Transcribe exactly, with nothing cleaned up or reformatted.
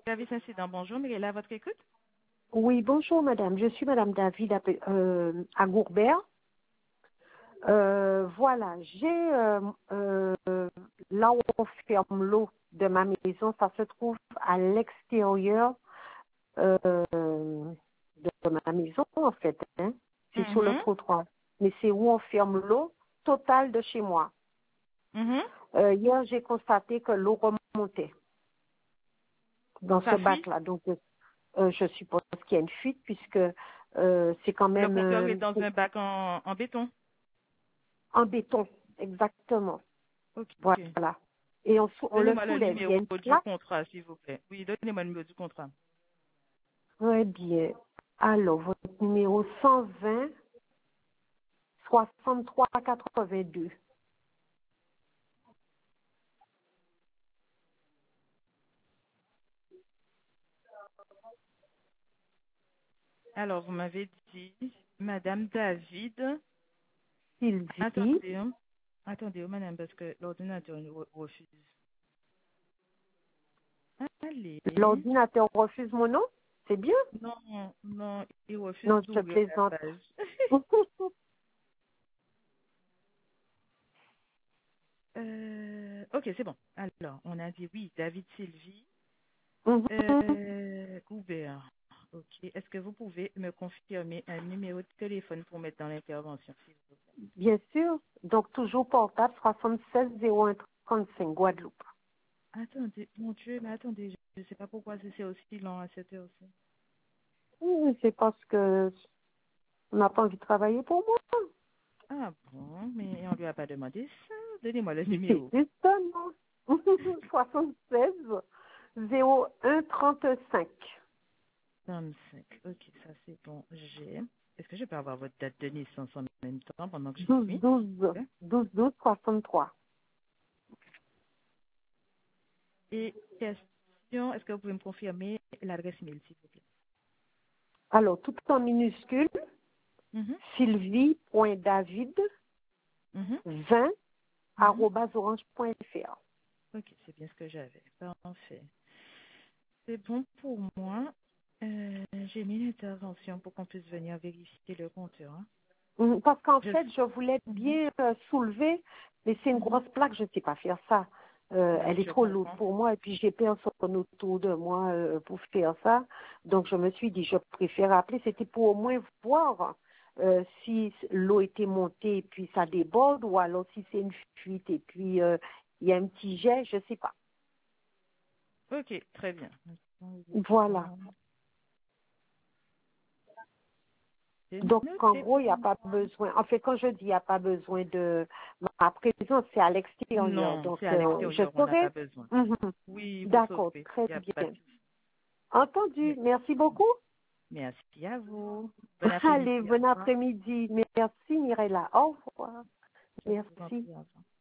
Service incident, bonjour, Mirella, à votre écoute? Oui, bonjour madame. Je suis madame David à, euh, à Gourbert. Euh, voilà, j'ai euh, euh, là où on ferme l'eau de ma maison, ça se trouve à l'extérieur euh, de ma maison en fait. Hein. C'est sur le Mhm, trottoir. Mais c'est où on ferme l'eau totale de chez moi. mhm. Euh, hier, j'ai constaté que l'eau remontait dans ce Ça fuit? bac-là. Donc, euh, je suppose qu'il y a une fuite puisque euh, c'est quand Le même compteur est euh, dans un bac en, en béton. en béton, exactement. Ok. Voilà. Et on, sou- on le Donnez-moi le soulève. Il y a numéro une du plaque. contrat, s'il vous plaît. Oui, donnez-moi le numéro du contrat. Très bien. Alors, votre numéro cent vingt soixante-trois quatre-vingt-deux. Alors, vous m'avez dit, Madame David, Sylvie, attendez, hein. Attendez, oh, madame, parce que l'ordinateur il re- refuse. Allez. l'ordinateur refuse mon nom? C'est bien? Non, non, il refuse Non, je d'ouvrir la plaisante. page. Euh, ok, c'est bon. Alors, on a dit oui, David Sylvie, Mhm. euh, Goubert. Ok. Est-ce que vous pouvez me confirmer un numéro de téléphone pour mettre dans l'intervention, s'il vous Bien sûr. Donc, toujours portable soixante-seize zéro un trente-cinq, Guadeloupe. plaît? Attendez, mon Dieu, mais attendez, je ne sais pas pourquoi c'est c'est aussi lent à cette heure-ci. Oui, c'est parce que on n'a pas envie de travailler pour moi. Ah bon, mais on lui a pas demandé ça. Donnez-moi le C'est numéro. justement soixante-seize zéro un trente-cinq. vingt-cinq. Ok, ça c'est bon. J'ai. Est-ce que je peux avoir votre date de naissance en même temps pendant que j'y douze suis? douze Ok. douze douze soixante-trois. Et question, est-ce que vous pouvez me confirmer l'adresse email, s'il vous plaît? Alors, tout en minuscule, Mhm, sylvie.david mhm, vingt mhm. arobase orange.fr. Ok, c'est bien ce que j'avais. Parfait. C'est bon pour moi. Euh, j'ai mis l'intervention pour qu'on puisse venir vérifier le compteur, hein. Hum, Parce qu'en Je... fait, je voulais Mhm, bien euh, soulever, mais c'est une mhm. grosse plaque, je ne sais pas faire ça. Euh, Oui, elle est je trop lourde comprends. pour moi et puis j'ai personne autour de moi euh, pour faire ça. Donc je me suis dit, je préfère appeler. C'était pour au moins voir euh, si l'eau était montée et puis ça déborde ou alors si c'est une fuite et puis euh, il y a un petit jet, je ne sais pas. Ok, très bien. Voilà. C'est Donc, en noté gros, il pour n'y a moi. pas besoin. En fait, quand je dis il n'y a pas besoin de ma présence, c'est à l'extérieur. Non, Donc, c'est à euh, je l'extérieur, on n'a saurai. pas besoin. Mhm. Oui, vous D'accord, saurez. très Il n'y a pas de bien. souci. Entendu. Mais- Merci beaucoup. Merci à vous. Bon Allez, après-midi. Au bon revoir. après-midi. Merci, Mirella. Au revoir. Je vous en Merci. prie. Au revoir.